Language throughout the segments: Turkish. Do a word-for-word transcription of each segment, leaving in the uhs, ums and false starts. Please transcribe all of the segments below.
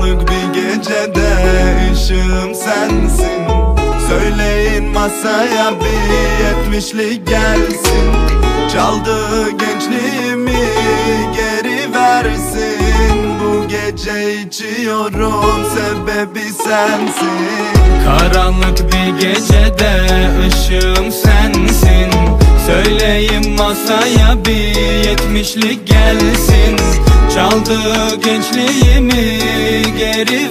Karanlık bir gecede ışığım sensin. Söyleyin masaya bir yetmişlik gelsin. Çaldığı gençliğimi geri versin. Bu gece içiyorum, sebebi sensin. Karanlık bir gecede ışığım sensin. Söyleyin masaya bir yetmişlik gelsin. Çaldığı gençliğimi geri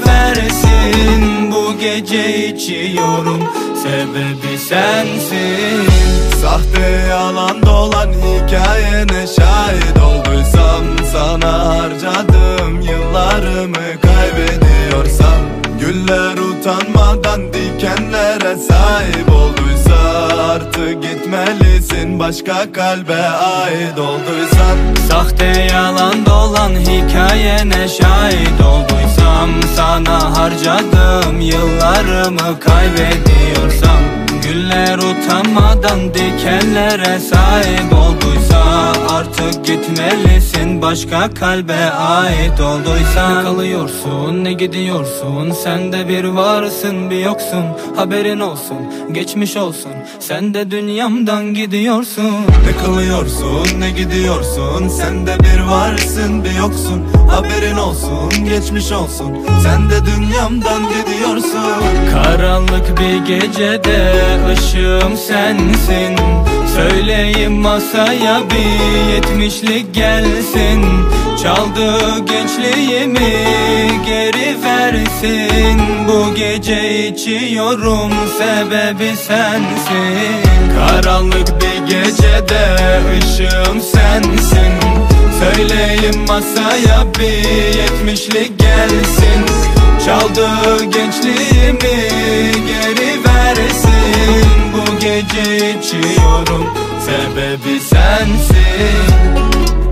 versin. Bu gece içiyorum, sebebi sensin. Sahte yalan dolan hikayene şahit olduysam, sana harcadım yıllarımı kaybediyorsam, güller utanmadan dikenlere sahip olduysa, artık gitmelisin başka kalbe ait olduysan. Sahte yalan dolan hikayene şahit olduysam, sana harcadım yıllarımı kaybediyorsam, güller utanmadan dikenlere sahip olduysa, artık gitmelisin başka kalbe ait olduysan. Ne kalıyorsun ne gidiyorsun, sen de bir varsın bir yoksun. Haberin olsun, geçmiş olsun, sen de dünyamdan gidiyorsun. Ne kalıyorsun ne gidiyorsun, sen de bir varsın bir yoksun. Haberin olsun, geçmiş olsun, sen de dünyamdan gidiyorsun. Karanlık bir gecede ışığım sensin. Söyleyin masaya bir yetmişlik gelsin. Çaldığı gençliğimi geri versin. Bu gece içiyorum, sebebi sensin. Karanlık bir gecede ışığım sensin. Söyleyin masaya bir yetmişlik gelsin. Çaldığı gençliğimi geri versin. Bu gece içiyorum, sebebi sensin.